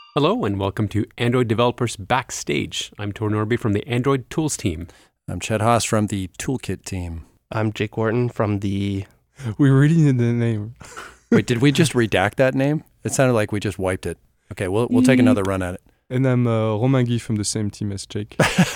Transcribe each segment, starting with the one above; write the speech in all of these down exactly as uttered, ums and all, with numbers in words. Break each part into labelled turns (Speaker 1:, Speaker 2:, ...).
Speaker 1: Hello and welcome to Android Developers Backstage. I'm Tor Norby from the Android Tools team.
Speaker 2: I'm Chet Haas from the Toolkit team.
Speaker 3: I'm Jake Wharton from the...
Speaker 4: We really need the name.
Speaker 2: Wait, did we just redact that name? It sounded like we just wiped it. Okay, we'll we'll take another run at it.
Speaker 4: And I'm uh, Romain Guy from the same team as Jake.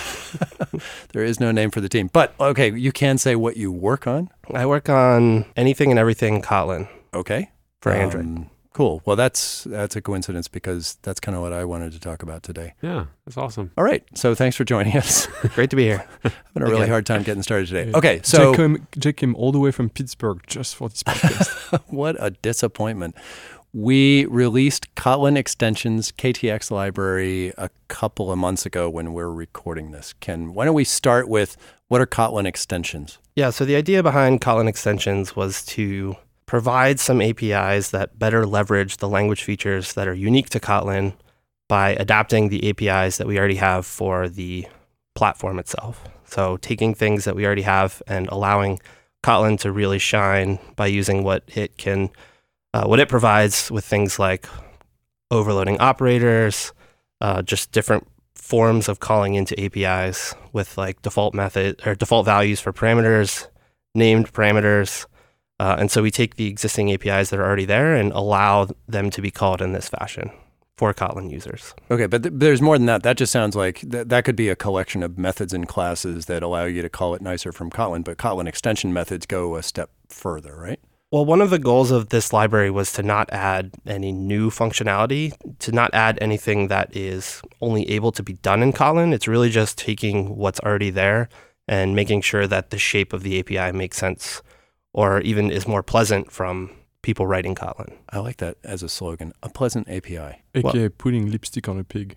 Speaker 2: There is no name for the team. But, okay, you can say what you work on.
Speaker 3: I work on anything and everything Kotlin
Speaker 2: Okay.
Speaker 3: for
Speaker 2: Um,
Speaker 3: Android.
Speaker 2: Cool. Well, that's that's a coincidence because that's kind of what I wanted to talk about today.
Speaker 1: Yeah, that's awesome.
Speaker 2: All right. So thanks for joining us.
Speaker 3: Great to be here.
Speaker 2: Having a really
Speaker 3: Okay.
Speaker 2: hard time getting started today.
Speaker 4: Yeah.
Speaker 2: Okay, so
Speaker 4: Jake came, Jake came all the way from Pittsburgh just for this podcast.
Speaker 2: what a disappointment. We released Kotlin extensions, K T X library, a couple of months ago when we're recording this. Ken, why don't we start with what are Kotlin extensions?
Speaker 3: Yeah, so the idea behind Kotlin extensions was to provide some A P Is that better leverage the language features that are unique to Kotlin by adapting the A P Is that we already have for the platform itself. So taking things that we already have and allowing Kotlin to really shine by using what it can, uh, what it provides with things like overloading operators, uh, just different forms of calling into A P Is with like default method or default values for parameters, named parameters. Uh, and so we take the existing A P Is that are already there and allow them to be called in this fashion for Kotlin users.
Speaker 2: Okay, but th- there's more than that. That just sounds like th- that could be a collection of methods and classes that allow you to call it nicer from Kotlin, but Kotlin extension methods go a step further, right?
Speaker 3: Well, one of the goals of this library was to not add any new functionality, to not add anything that is only able to be done in Kotlin. It's really just taking what's already there and making sure that the shape of the A P I makes sense or even is more pleasant from people writing Kotlin.
Speaker 2: I like that as a slogan, a pleasant A P I.
Speaker 4: A K A
Speaker 3: Well-
Speaker 4: putting lipstick on a pig.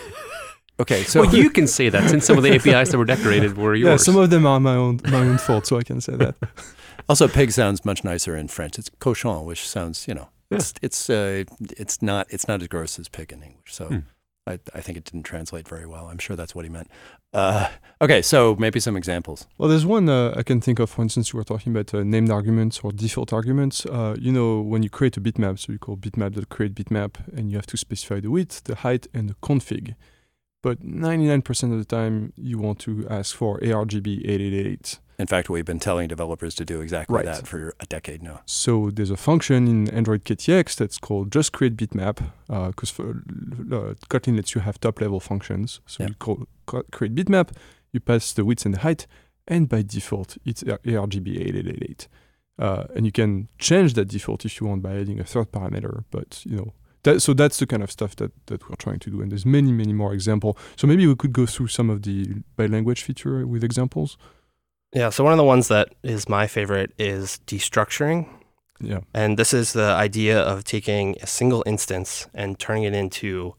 Speaker 2: Okay, so
Speaker 1: well, you can say that since some of the A P Is that were decorated were yours.
Speaker 4: Yeah, some of them are my own my own fault, so I can say that.
Speaker 2: also pig sounds much nicer in French. It's cochon, which sounds, you know, it's it's uh, it's not it's not as gross as pig in English. So
Speaker 1: Hmm.
Speaker 2: I I think it didn't translate very well. I'm sure that's what he meant. Uh, okay, so maybe some examples.
Speaker 4: Well, there's one uh, I can think of. For instance, you were talking about uh, named arguments or default arguments. Uh, you know, when you create a bitmap, so you call bitmap.create bitmap, and you have to specify the width, the height, and the config. But ninety-nine percent of the time, you want to ask for A R G B eight eight eight eight.
Speaker 2: In fact, we've been telling developers to do exactly
Speaker 4: Right.
Speaker 2: that for a decade now.
Speaker 4: So there's a function in Android K T X that's called just create bitmap, because uh, Kotlin lets you have top-level functions. So
Speaker 2: Yeah.
Speaker 4: you call co- create bitmap, you pass the width and the height, and by default, it's A R G B eight eight eight eight. Uh, and you can change that default if you want by adding a third parameter. But you know, that, so that's the kind of stuff that, that we're trying to do. And there's many, many more examples. So maybe we could go through some of the by language feature with examples.
Speaker 3: Yeah, so one of the ones that is my favorite is destructuring.
Speaker 4: Yeah.
Speaker 3: And this is the idea of taking a single instance and turning it into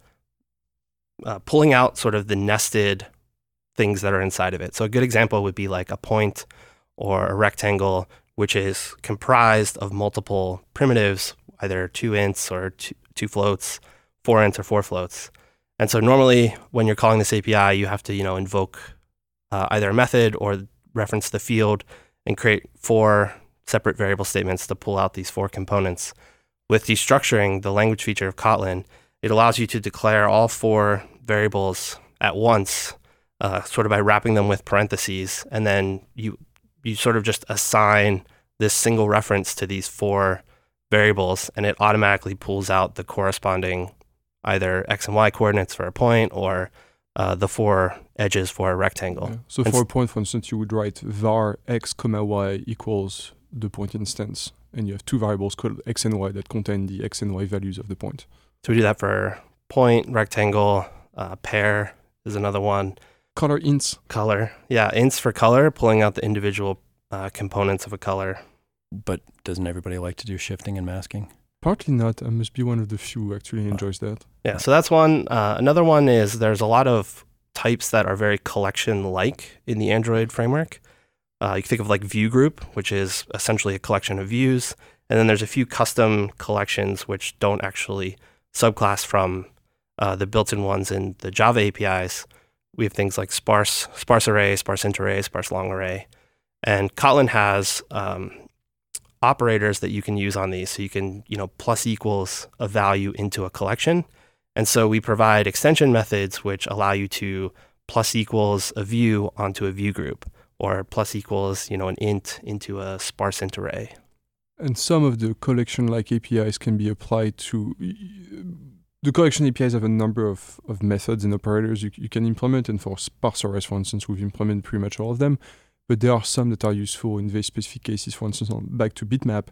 Speaker 3: uh, pulling out sort of the nested things that are inside of it. So a good example would be like a point or a rectangle, which is comprised of multiple primitives, either two ints or two, two floats, four ints or four floats. And so normally when you're calling this A P I, you have to, you know, invoke uh, either a method or reference the field and create four separate variable statements to pull out these four components. With destructuring, the language feature of Kotlin, it allows you to declare all four variables at once, uh, sort of by wrapping them with parentheses, and then you you sort of just assign this single reference to these four variables, and it automatically pulls out the corresponding either x and y coordinates for a point or uh, the four edges for a rectangle.
Speaker 4: Yeah. So
Speaker 3: And
Speaker 4: for
Speaker 3: s-
Speaker 4: a point, for instance, you would write var x comma y equals the point instance, and you have two variables called x and y that contain the x and y values of the point.
Speaker 3: So we do that for point, rectangle, uh, pair is another one.
Speaker 4: Color ints.
Speaker 3: Color. Yeah, ints for color, pulling out the individual uh, components of a color.
Speaker 2: But doesn't everybody like to do shifting and masking?
Speaker 4: Partly not. I must be one of the few who actually enjoys that.
Speaker 3: Yeah, so that's one. Uh, another one is there's a lot of types that are very collection-like in the Android framework. Uh, you can think of like view group, which is essentially a collection of views. And then there's a few custom collections which don't actually subclass from uh, the built-in ones in the Java A P Is. We have things like sparse, sparse array, sparse int array, sparse long array. And Kotlin has um, operators that you can use on these. So you can, you know, plus equals a value into a collection. And so we provide extension methods which allow you to plus equals a view onto a view group, or plus equals, you know, an int into a sparse int array.
Speaker 4: And some of the collection-like A P Is can be applied to... The collection A P Is have a number of, of methods and operators you, you can implement, and for sparse arrays, for instance, we've implemented pretty much all of them. But there are some that are useful in very specific cases, for instance, on, back to bitmap.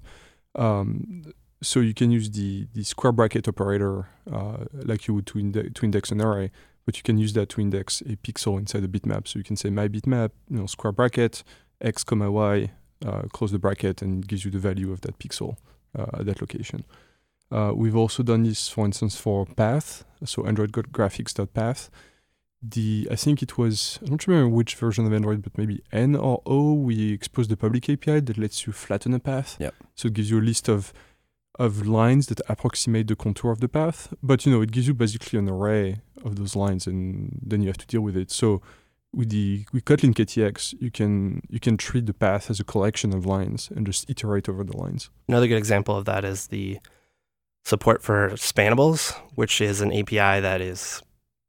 Speaker 4: Um, so you can use the, the square bracket operator uh, like you would to, inde- to index an array, but you can use that to index a pixel inside a bitmap. So you can say my bitmap, you know, square bracket, x comma y, uh, close the bracket, and it gives you the value of that pixel uh, at that location. Uh, we've also done this, for instance, for path, so Android graphics.path. The I think it was, I don't remember which version of Android, but maybe N or O, we exposed the public A P I that lets you flatten a path.
Speaker 2: Yep.
Speaker 4: So it gives you a list of of lines that approximate the contour of the path. But, you know, it gives you basically an array of those lines, and then you have to deal with it. So with the with Kotlin K T X, you can you can treat the path as a collection of lines and just iterate over the lines.
Speaker 3: Another good example of that is the support for spannables, which is an A P I that is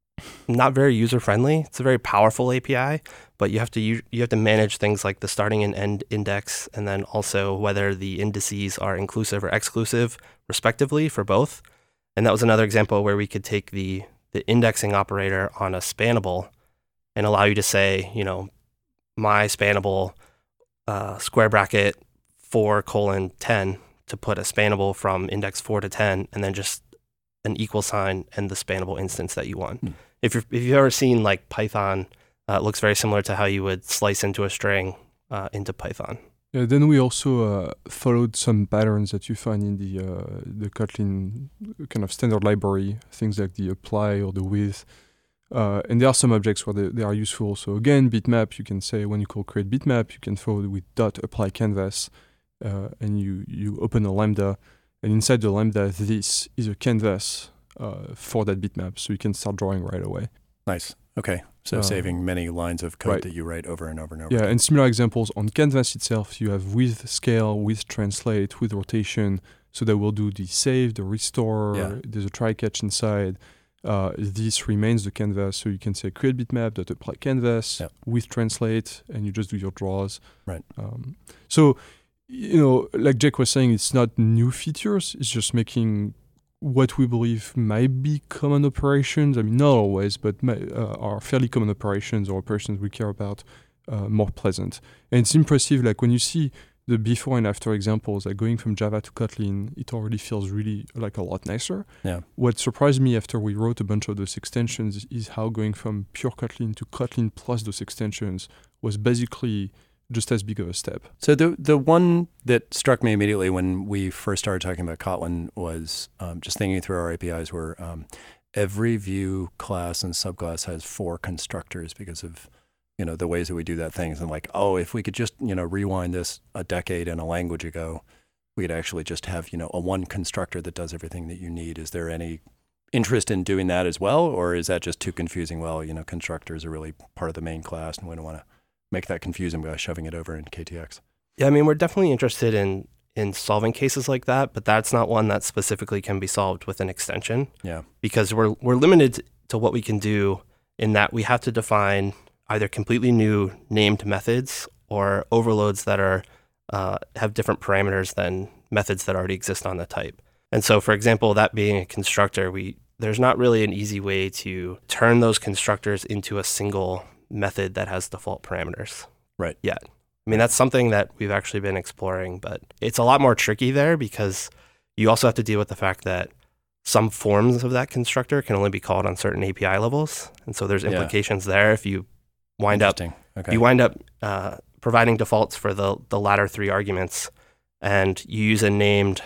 Speaker 3: not very user-friendly. It's a very powerful A P I, but you have to you, you have to manage things like the starting and end index, and then also whether the indices are inclusive or exclusive, respectively, for both. And that was another example where we could take the the indexing operator on a spannable and allow you to say, you know, my spannable uh, square bracket four colon ten to put a spannable from index four to ten, and then just an equal sign and the spannable instance that you want. Hmm. If you're, if you've ever seen like Python, uh, it looks very similar to how you would slice into a string uh, into Python.
Speaker 4: Yeah, then we also uh, followed some patterns that you find in the uh, the Kotlin kind of standard library, things like the apply or the with. Uh, and there are some objects where they, they are useful. So again, bitmap, you can say when you call create bitmap, you can follow with dot apply canvas, uh, and you, you open a lambda. And inside the lambda, this is a canvas uh, for that bitmap, so you can start drawing right away.
Speaker 2: Nice. Okay. So
Speaker 4: Uh,
Speaker 2: saving many lines of code
Speaker 4: right.
Speaker 2: that you write over and over and over.
Speaker 4: Yeah,
Speaker 2: again.
Speaker 4: and similar examples on canvas itself, you have with scale, with translate, with rotation, so that will do the save, the restore,
Speaker 2: Yeah.
Speaker 4: there's a try catch inside. Uh, this remains the canvas, so you can say create bitmap dot apply canvas
Speaker 2: Yep.
Speaker 4: with translate, and you just do your draws.
Speaker 2: Right.
Speaker 4: Um, so, you know, like Jake was saying, it's not new features, it's just making what we believe might be common operations, I mean, not always, but may, uh, are fairly common operations or operations we care about uh, more pleasant. And it's impressive, like when you see the before and after examples, like going from Java to Kotlin, it already feels really like a lot nicer.
Speaker 2: Yeah.
Speaker 4: What surprised me after we wrote a bunch of those extensions is how going from pure Kotlin to Kotlin plus those extensions was basically just as big of a step.
Speaker 2: So the the one that struck me immediately when we first started talking about Kotlin was um, just thinking through our A P Is where um, every view class and subclass has four constructors because of, you know, the ways that we do that things. And like, oh, if we could just, you know, rewind this a decade and a language ago, we could actually just have, you know, a one constructor that does everything that you need. Is there any interest in doing that as well? Or is that just too confusing? Well, you know, constructors are really part of the main class and we don't want to make that confusing by shoving it over in K T X.
Speaker 3: Yeah, I mean, we're definitely interested in in solving cases like that, but that's not one that specifically can be solved with an extension.
Speaker 2: Yeah.
Speaker 3: Because we're we're limited to what we can do in that we have to define either completely new named methods or overloads that are uh, have different parameters than methods that already exist on the type. And so, for example, that being a constructor, we there's not really an easy way to turn those constructors into a single method that has default parameters.
Speaker 2: Right.
Speaker 3: Yet. I mean, that's something that we've actually been exploring, but it's a lot more tricky there because you also have to deal with the fact that some forms of that constructor can only be called on certain A P I levels. And so there's implications yeah. there if you wind up
Speaker 2: okay.
Speaker 3: you wind up uh, providing defaults for the, the latter three arguments, and you use a named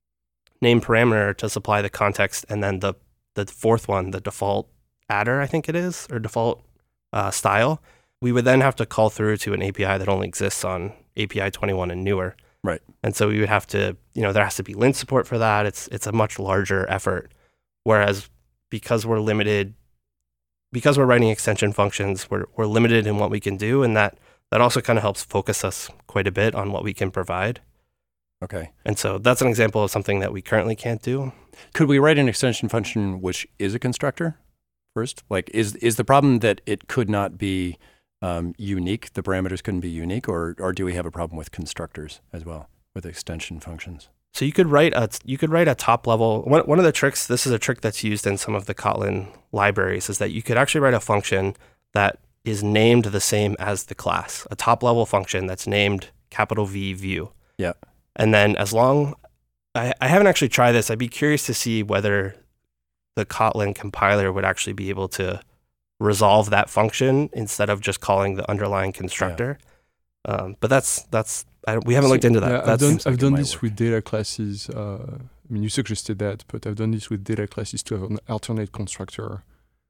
Speaker 3: named parameter to supply the context, and then the, the fourth one, the default adder, I think it is, or default Uh, style, we would then have to call through to an A P I that only exists on A P I twenty-one and newer.
Speaker 2: Right.
Speaker 3: And so we would have to, you know, there has to be lint support for that. It's it's a much larger effort. Whereas because we're limited, because we're writing extension functions, we're we're limited in what we can do, and that that also kind of helps focus us quite a bit on what we can provide.
Speaker 2: Okay.
Speaker 3: And so that's an example of something that we currently can't do.
Speaker 2: Could we write an extension function which is a constructor first? Like, is is the problem that it could not be um, unique? The parameters couldn't be unique, or or do we have a problem with constructors as well with extension functions?
Speaker 3: So you could write a you could write a top level. One one of the tricks. This is a trick that's used in some of the Kotlin libraries. Is that you could actually write a function that is named the same as the class. A top level function that's named capital V view.
Speaker 2: Yeah.
Speaker 3: And then as long I, I haven't actually tried this. I'd be curious to see whether the Kotlin compiler would actually be able to resolve that function instead of just calling the underlying constructor. Yeah. Um, but that's that's I, we haven't so, looked into that.
Speaker 4: Yeah,
Speaker 3: I've
Speaker 4: done,
Speaker 3: like
Speaker 4: I've done this
Speaker 2: work.
Speaker 4: with data classes. Uh, I mean, you suggested that, but I've done this with data classes to have an alternate constructor.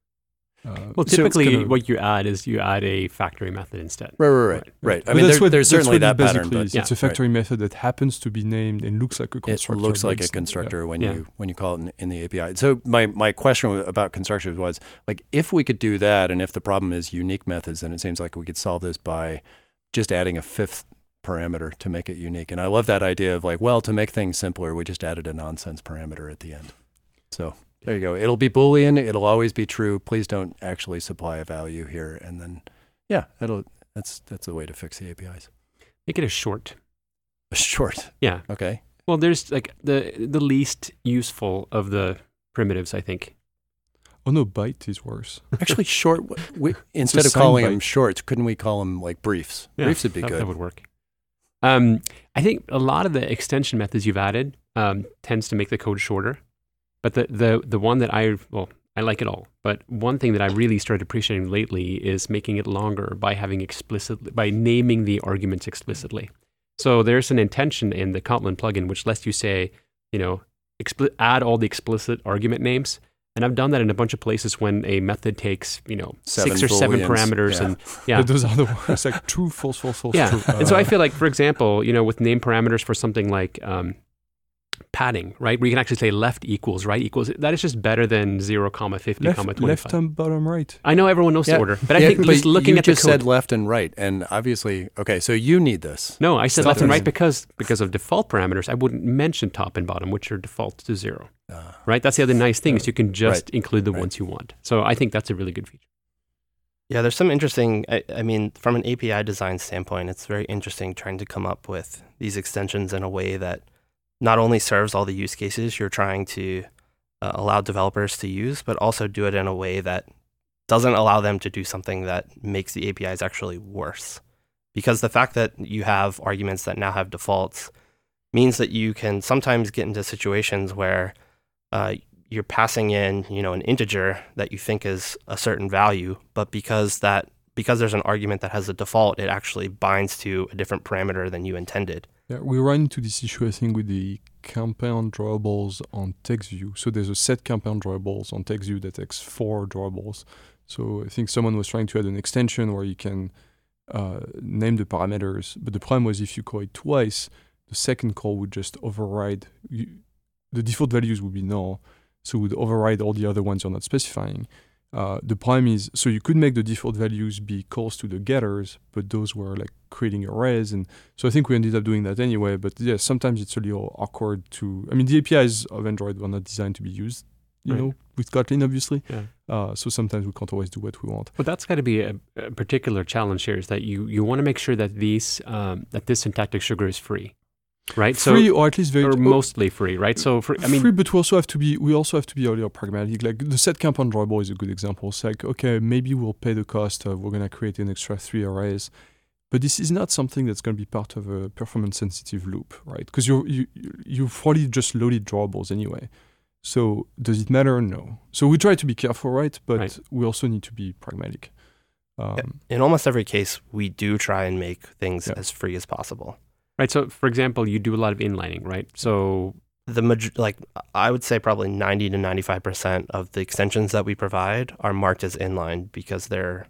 Speaker 4: Uh,
Speaker 1: well,
Speaker 4: so
Speaker 1: typically
Speaker 4: kind of,
Speaker 1: what you add is you add a factory method instead.
Speaker 2: Right, right, right. right. I
Speaker 4: but
Speaker 2: mean,
Speaker 4: that's
Speaker 2: there,
Speaker 4: what,
Speaker 2: there's
Speaker 4: that's
Speaker 2: certainly
Speaker 4: what
Speaker 2: that
Speaker 4: it
Speaker 2: pattern,
Speaker 4: basically
Speaker 2: but
Speaker 4: is. It's a factory right. method that happens to be named and looks like a constructor.
Speaker 2: It looks like a
Speaker 4: it's-
Speaker 2: constructor
Speaker 4: yeah.
Speaker 2: when
Speaker 1: Yeah.
Speaker 2: you when you call it in, in the A P I. So my my question about constructors was like, if we could do that, and if the problem is unique methods, then it seems like we could solve this by just adding a fifth parameter to make it unique. And I love that idea of like, well, to make things simpler, we just added a nonsense parameter at the end. So there you go. It'll be Boolean. It'll always be true. Please don't actually supply a value here. And then, yeah, it'll. That's that's the way to fix the A P Is.
Speaker 1: Make it a short.
Speaker 2: Short.
Speaker 1: Yeah.
Speaker 2: Okay.
Speaker 1: Well, there's like the the least useful of the primitives, I think.
Speaker 4: Oh no, byte is worse.
Speaker 2: Actually, short. We, instead of
Speaker 4: sign
Speaker 2: calling
Speaker 4: byte.
Speaker 2: them shorts, couldn't we call them like briefs?
Speaker 1: Yeah,
Speaker 2: Briefs would be
Speaker 1: that,
Speaker 2: good.
Speaker 1: That would work. Um, I think a lot of the extension methods you've added um, tends to make the code shorter. But the, the the one that I, well, I like it all. But one thing that I really started appreciating lately is making it longer by having explicit, by naming the arguments explicitly. So there's an intention in the Kotlin plugin which lets you say, you know, expli- add all the explicit argument names. And I've done that in a bunch of places when a method takes, you know,
Speaker 2: Seven
Speaker 1: six or seven
Speaker 2: booleans.
Speaker 1: parameters.
Speaker 2: Yeah.
Speaker 1: And yeah.
Speaker 4: But those are the ones like true, false, false, false,
Speaker 1: Yeah.
Speaker 4: true.
Speaker 1: And so I
Speaker 4: Uh,
Speaker 1: feel like, for example, you know, with name parameters for something like um, padding, right? Where you can actually say left equals right equals. That is just better than zero comma fifty
Speaker 4: left,
Speaker 1: comma twenty-five.
Speaker 4: left and bottom right.
Speaker 1: I know everyone knows
Speaker 2: Yeah.
Speaker 1: the order, but I
Speaker 2: Yeah,
Speaker 1: think
Speaker 2: but
Speaker 1: just looking
Speaker 2: you
Speaker 1: at
Speaker 2: just
Speaker 1: the code.
Speaker 2: said left and right, and obviously, okay, so you need this.
Speaker 1: No, I said
Speaker 4: Stop
Speaker 1: left and
Speaker 4: it.
Speaker 1: right because because of default parameters. I wouldn't mention top and bottom, which are default to zero.
Speaker 2: Uh,
Speaker 1: Right? That's the other nice thing is you can just
Speaker 2: Right.
Speaker 1: include the
Speaker 2: Right.
Speaker 1: ones you want. So I think that's a really good feature.
Speaker 3: Yeah, there's some interesting, I, I mean, from an A P I design standpoint, it's very interesting trying to come up with these extensions in a way that not only serves all the use cases you're trying to uh, allow developers to use, but also do it in a way that doesn't allow them to do something that makes the A P Is actually worse. Because the fact that you have arguments that now have defaults means that you can sometimes get into situations where uh, you're passing in, you know, an integer that you think is a certain value, but because that because there's an argument that has a default, it actually binds to a different parameter than you intended.
Speaker 4: Yeah, we run into this issue, I think, with the compound drawables on TextView. So there's a set compound drawables on TextView that takes four drawables. So I think someone was trying to add an extension where you can uh, name the parameters, but the problem was if you call it twice, the second call would just override. You, the default values would be null, so it would override all the other ones you're not specifying. Uh, the problem is, so you could make the default values be calls to the getters, but those were like creating arrays. And so I think we ended up doing that anyway. But yeah, sometimes it's a little awkward to, I mean, the A P Is of Android were not designed to be used, you
Speaker 1: Right.
Speaker 4: know, with Kotlin, obviously.
Speaker 1: Yeah.
Speaker 4: Uh, so sometimes we can't always do what we want.
Speaker 1: But that's got to be a, a particular challenge here is that you, you want to make sure that these um, that this syntactic sugar is free, right?
Speaker 4: Free
Speaker 1: so,
Speaker 4: or at least very,
Speaker 1: or
Speaker 4: oh,
Speaker 1: mostly free, right? So for, I mean,
Speaker 4: free, but we also have to be we also have to be a little pragmatic. Like the set compound drawable is a good example. It's like, okay, maybe we'll pay the cost of we're gonna create an extra three arrays, but this is not something that's gonna be part of a performance sensitive loop, right? Because you you you've probably just loaded drawables anyway. So does it matter? No. So we try to be careful, right? But
Speaker 1: Right.
Speaker 4: we also need to be pragmatic. Um,
Speaker 3: In almost every case, we do try and make things
Speaker 4: Yeah.
Speaker 3: as free as possible.
Speaker 1: right. So for example, you do a lot of inlining, right? So
Speaker 3: The maj- like I would say probably ninety to ninety-five percent of the extensions that we provide are marked as inline because they're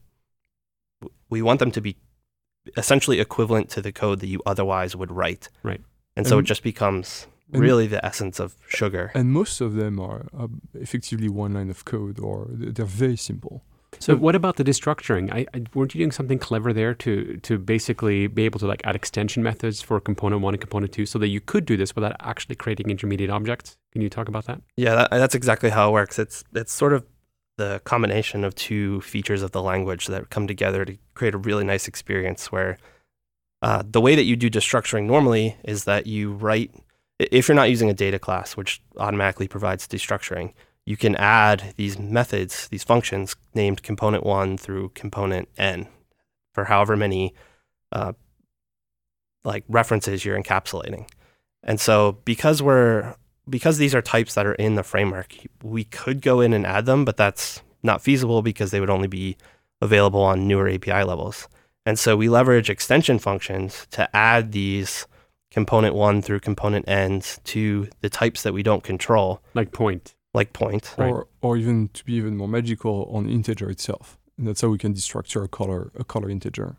Speaker 3: we want them to be essentially equivalent to the code that you otherwise would write.
Speaker 1: Right.
Speaker 3: And so
Speaker 4: And-
Speaker 3: it just becomes
Speaker 4: and-
Speaker 3: really the essence of sugar.
Speaker 4: and most of them are uh, effectively one line of code, or th- they're very simple.
Speaker 1: So what about the destructuring? I, I, weren't you doing something clever there to to basically be able to like add extension methods for component one and component two so that you could do this without actually creating intermediate objects? Can you talk about that?
Speaker 3: Yeah, that, that's exactly how it works. It's it's sort of the combination of two features of the language that come together to create a really nice experience where uh, the way that you do destructuring normally is that you write, if you're not using a data class, which automatically provides destructuring, you can add these methods, these functions named component one through component n for however many uh, like references you're encapsulating. And so because we're because these are types that are in the framework, we could go in and add them, but that's not feasible because they would only be available on newer A P I levels. And so we leverage extension functions to add these component one through component ends to the types that we don't control.
Speaker 1: Like point.
Speaker 3: Like point.
Speaker 4: Or right. or even to be even more magical, on integer itself. And that's how we can destructure a color a color integer.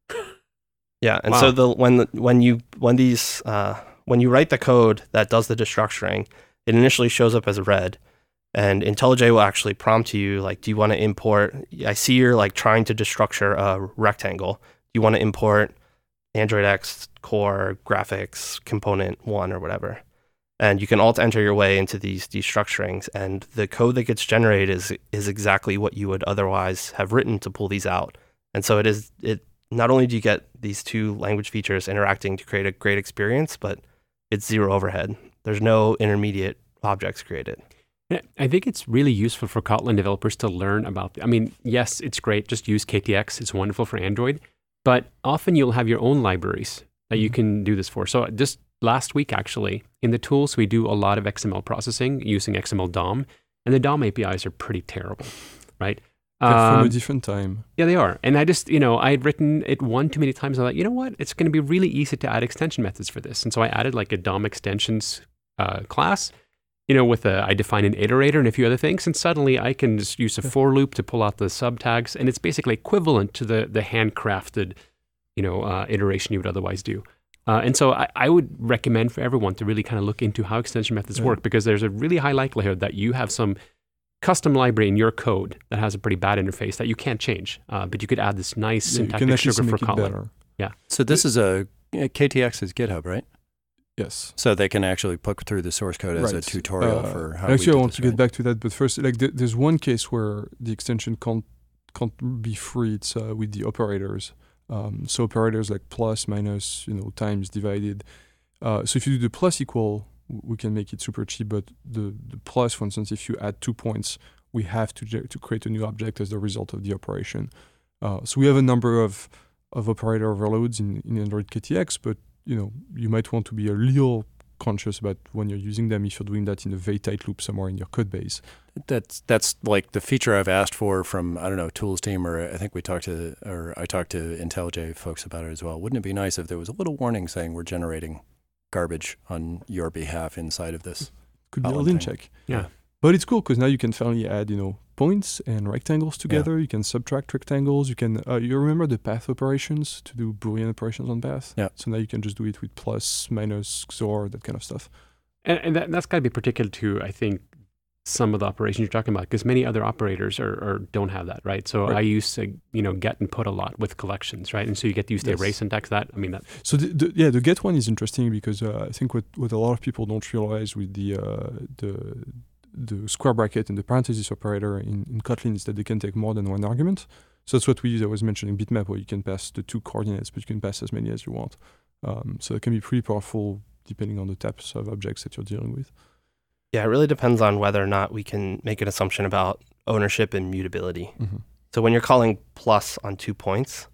Speaker 3: Yeah, and
Speaker 1: wow.
Speaker 3: so the when the, when you when these uh, when you write the code that does the destructuring, it initially shows up as red, and IntelliJ will actually prompt you like, do you want to import? I see you're like trying to destructure a rectangle. Do you want to import Android X core graphics component one or whatever? And you can alt enter your way into these destructurings, and the code that gets generated is is exactly what you would otherwise have written to pull these out. And so it is it. Not only do you get these two language features interacting to create a great experience, but it's zero overhead. There's no intermediate objects created.
Speaker 1: Yeah, I think it's really useful for Kotlin developers to learn about. The, I mean, yes, it's great. Just use K T X. It's wonderful for Android. But often you'll have your own libraries that you can do this for. So just last week, actually, in the tools, we do a lot of X M L processing using X M L D O M. And the D O M A P Is are pretty terrible, right?
Speaker 4: They're from
Speaker 1: Um,
Speaker 4: a different time.
Speaker 1: Yeah, they are. And I just, you know, I had written it one too many times. I thought, you know what? It's going to be really easy to add extension methods for this. And so I added like a D O M extensions uh, class, you know, with a, I define an iterator and a few other things. And suddenly I can just use a for loop to pull out the subtags. And it's basically equivalent to the the handcrafted, you know, uh, iteration you would otherwise do. Uh, and so I, I would recommend for everyone to really kind of look into how extension methods
Speaker 4: Yeah.
Speaker 1: work, because there's a really high likelihood that you have some custom library in your code that has a pretty bad interface that you can't change, uh, but you could add this nice
Speaker 4: Yeah, you can
Speaker 1: syntactic
Speaker 4: actually
Speaker 1: sugar for
Speaker 4: make it
Speaker 1: Kotlin.
Speaker 4: better.
Speaker 2: So this is a K T X is GitHub, right?
Speaker 4: Yes.
Speaker 2: So they can actually put through the source code as a
Speaker 4: Right.
Speaker 2: tutorial
Speaker 4: Uh,
Speaker 2: for how we
Speaker 4: Actually,
Speaker 2: do
Speaker 4: I want
Speaker 2: this,
Speaker 4: to get
Speaker 2: right?
Speaker 4: back to that, but first, like, th- there's one case where the extension can't can't be free. It's uh, with the operators. Um, so operators like plus, minus, you know, times, divided. Uh, so if you do the plus equal, w- we can make it super cheap. But the, the plus, for instance, if you add two points, we have to ge- to create a new object as the result of the operation. Uh, so we have a number of of operator overloads in, in Android K T X, but you know, you might want to be a little conscious about when you're using them if you're doing that in a very tight loop somewhere in your code base.
Speaker 2: That's that's like the feature I've asked for from, I don't know, Tools team, or I think we talked to, or I talked to IntelliJ folks about it as well. Wouldn't it be nice if there was a little warning saying we're generating garbage on your behalf inside of this?
Speaker 4: Could be a
Speaker 2: Kotlin
Speaker 4: lin
Speaker 2: thing.
Speaker 4: check.
Speaker 1: Yeah.
Speaker 4: But it's cool because now you can finally add, you know, points and rectangles together. You can subtract rectangles. You can, uh, you remember the path operations to do Boolean operations on path?
Speaker 2: Yeah.
Speaker 4: So now you can just do it with plus, minus, X O R, that kind of stuff.
Speaker 1: And, and that, that's got to be particular to, I think, some of the operations you're talking about, because many other operators are, are don't have that, right? So
Speaker 4: Right.
Speaker 1: I use, uh, you know, get and put a lot with collections, right? And so you get to use the
Speaker 4: Yes.
Speaker 1: array syntax. That, I mean, that.
Speaker 4: So the, the, yeah, the get one is interesting because uh, I think what, what a lot of people don't realize with the uh, the the square bracket and the parenthesis operator in, in Kotlin is that they can take more than one argument. So that's what we use. I was mentioning bitmap, where you can pass the two coordinates, but you can pass as many as you want. Um, so it can be pretty powerful depending on the types of objects that you're dealing with.
Speaker 3: Yeah, it really depends on whether or not we can make an assumption about ownership and mutability.
Speaker 4: Mm-hmm.
Speaker 3: So when you're calling plus on two points,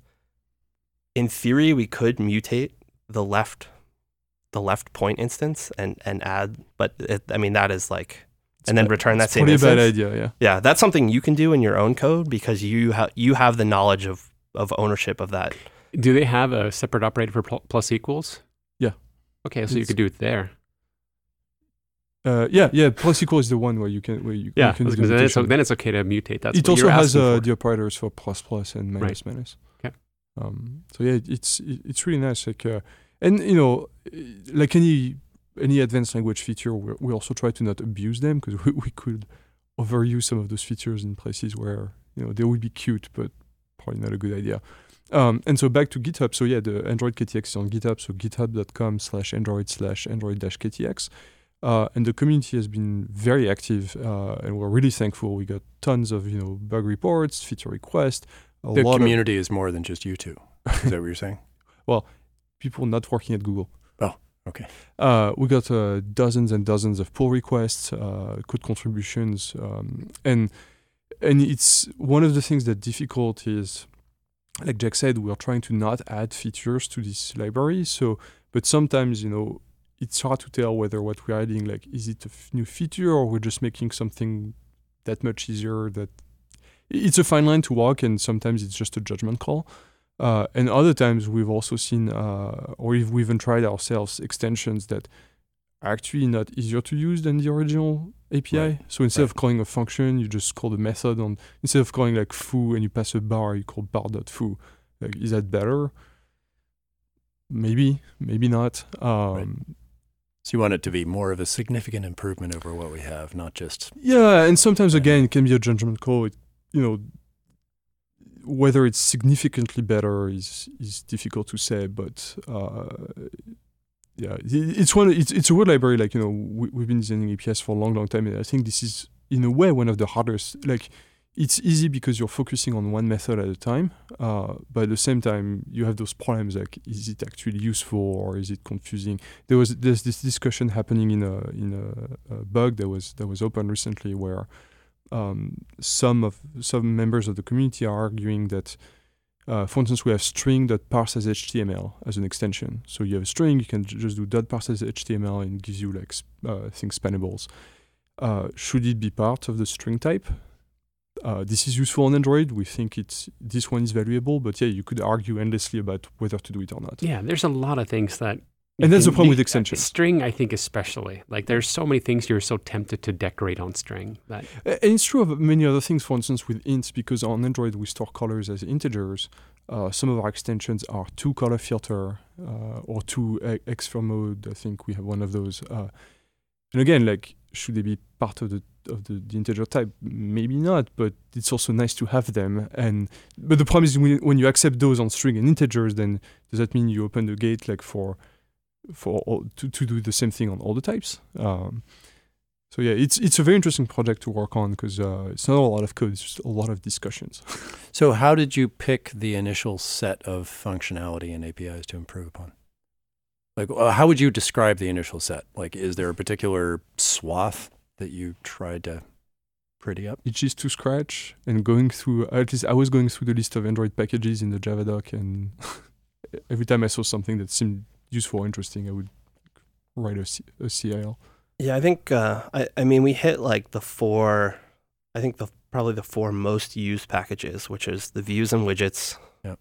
Speaker 3: in theory, we could mutate the left the left point instance and, and add, but it, I mean, that is like, and then return that
Speaker 4: It's
Speaker 3: same
Speaker 4: probably
Speaker 3: instance.
Speaker 4: a bad idea, yeah.
Speaker 3: Yeah, that's something you can do in your own code because you, ha- you have the knowledge of, of ownership of that.
Speaker 1: Do they have a separate operator for pl- plus equals?
Speaker 4: Yeah.
Speaker 1: Okay, so you
Speaker 4: It's-
Speaker 1: could do it there.
Speaker 4: Uh, yeah, yeah. Plus equal is the one where you can where you,
Speaker 1: Yeah,
Speaker 4: you can
Speaker 1: I was
Speaker 4: do
Speaker 1: gonna say, then, it's,
Speaker 4: mutation.
Speaker 1: then it's okay to mutate. That's
Speaker 4: It
Speaker 1: what
Speaker 4: also
Speaker 1: you're
Speaker 4: has
Speaker 1: asking
Speaker 4: uh,
Speaker 1: for.
Speaker 4: the operators for plus plus and minus minus.
Speaker 1: Okay.
Speaker 4: Um, so yeah, it- it's it- it's really nice. Like, uh, and you know, uh, like any any advanced language feature, we we also try to not abuse them because we, we could overuse some of those features in places where you know, they would be cute, but probably not a good idea. Um, and so back to GitHub. So yeah, the Android K T X is on GitHub. So github.com slash Android slash Android dash KTX. Uh, and the community has been very active, uh, and we're really thankful. We got tons of, you know, bug reports, feature requests. A
Speaker 2: The
Speaker 4: lot
Speaker 2: community is more than just you two. Is that what you're saying?
Speaker 4: Well, people not working at Google.
Speaker 2: Oh, okay.
Speaker 4: Uh, we got uh, dozens and dozens of pull requests, uh, code contributions, um, and and it's one of the things that's difficult is, like Jack said, we are trying to not add features to this library. So, but sometimes, you know, it's hard to tell whether what we're adding, like, is it a f- new feature or we're just making something that much easier. That it's a fine line to walk, and sometimes it's just a judgment call. Uh, and other times we've also seen, uh, or we've, we've even tried ourselves, extensions that are actually not easier to use than the original A P I.
Speaker 2: Right.
Speaker 4: So instead
Speaker 2: Right.
Speaker 4: of calling a function, you just call the method on, instead of calling like foo and you pass a bar, you call bar.foo. Like, is that better? Maybe, maybe not. Um,
Speaker 2: Right. So you want it to be more of a significant improvement over what we have, not just
Speaker 4: Yeah, and sometimes
Speaker 2: Yeah.
Speaker 4: again it can be a judgment call. It, you know, whether it's significantly better is is difficult to say, but uh, yeah, it, it's one. It's it's a word library. Like, you know, we, we've been designing A P Is for a long, long time, and I think this is in a way one of the hardest. Like, it's easy because you're focusing on one method at a time, uh, but at the same time you have those problems like, is it actually useful or is it confusing? There was there's this discussion happening in a in a, a bug that was that was open recently where um, some of some members of the community are arguing that, uh, for instance, we have string that parses H T M L as an extension. So you have a string, you can j- just do dot parses H T M L and it gives you like sp- uh, things spannables. Uh, should it be part of the string type? Uh, this is useful on Android. We think it's this one is valuable, but yeah, you could argue endlessly about whether to do it or not.
Speaker 1: Yeah, there's a lot of things that.
Speaker 4: And that's the
Speaker 1: in
Speaker 4: problem with
Speaker 1: the-
Speaker 4: extensions.
Speaker 1: String, I think, especially. Like, there's so many things you're so tempted to decorate on string that.
Speaker 4: A- And it's true of many other things, for instance, with ints, because on Android we store colors as integers. Uh, some of our extensions are two color filter uh, or two e- exfilter mode. I think we have one of those. Uh, and again, like, should they be part of the of the, the integer type? Maybe not, but it's also nice to have them. And but the problem is when, when you accept those on string and integers, then does that mean you open the gate like for for all, to to do the same thing on all the types? Um, So yeah, it's it's a very interesting project to work on because uh, it's not a lot of code; it's just a lot of discussions.
Speaker 2: So how did you pick the initial set of functionality and A P Is to improve upon? Like, uh, how would you describe the initial set? Like, is there a particular swath that you tried to pretty up?
Speaker 4: It's just to scratch and going through. At least I was going through the list of Android packages in the Java doc, and every time I saw something that seemed useful or interesting, I would write a, C- a C I L.
Speaker 3: Yeah, I think, uh, I, I mean, we hit like the four, I think the probably the four most used packages, which is the views and widgets,
Speaker 2: Yep.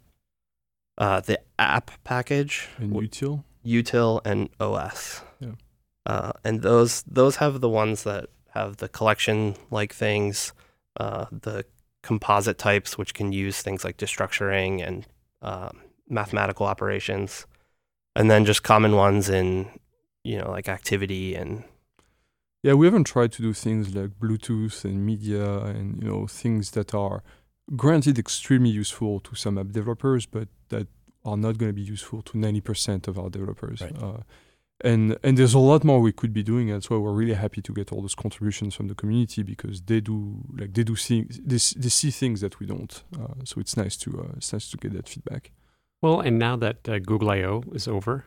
Speaker 3: uh, the app package,
Speaker 4: And
Speaker 3: w-
Speaker 4: util.
Speaker 3: util, and O S.
Speaker 4: Yeah.
Speaker 3: Uh, and those those have the ones that have the collection-like things, uh, the composite types, which can use things like destructuring and um, mathematical operations, and then just common ones in, you know, like activity and
Speaker 4: Yeah, we haven't tried to do things like Bluetooth and media and, you know, things that are granted extremely useful to some app developers, but that are not going to be useful to ninety percent of our developers.
Speaker 2: Right.
Speaker 4: Uh, and and there's a lot more we could be doing. That's why we're really happy to get all those contributions from the community because they do like they do things they, s- they see things that we don't. Uh, so it's nice to uh, it's nice to get that feedback.
Speaker 1: Well, and now that uh, Google I O is over,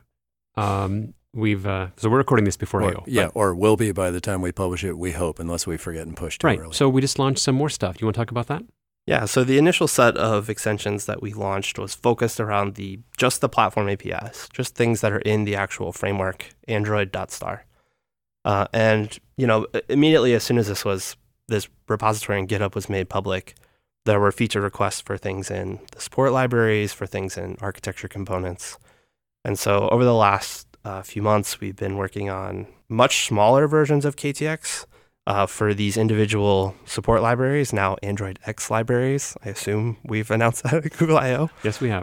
Speaker 1: um, we've uh, so we're recording this before
Speaker 2: Or,
Speaker 1: I O.
Speaker 2: yeah,
Speaker 1: but-
Speaker 2: or will be by the time we publish it, we hope, unless we forget and push too
Speaker 1: right.
Speaker 2: early.
Speaker 1: So we just launched some more stuff. You want to talk about that?
Speaker 3: yeah. So the initial set of extensions that we launched was focused around the just the platform A P Is, just things that are in the actual framework, Android.star. Uh, and you know, i- immediately as soon as this was this repository in GitHub was made public, there were feature requests for things in the support libraries, for things in architecture components. And so over the last uh, few months, we've been working on much smaller versions of K T X uh, for these individual support libraries, now Android X libraries. I assume we've announced that at Google I O.
Speaker 1: Yes, we have.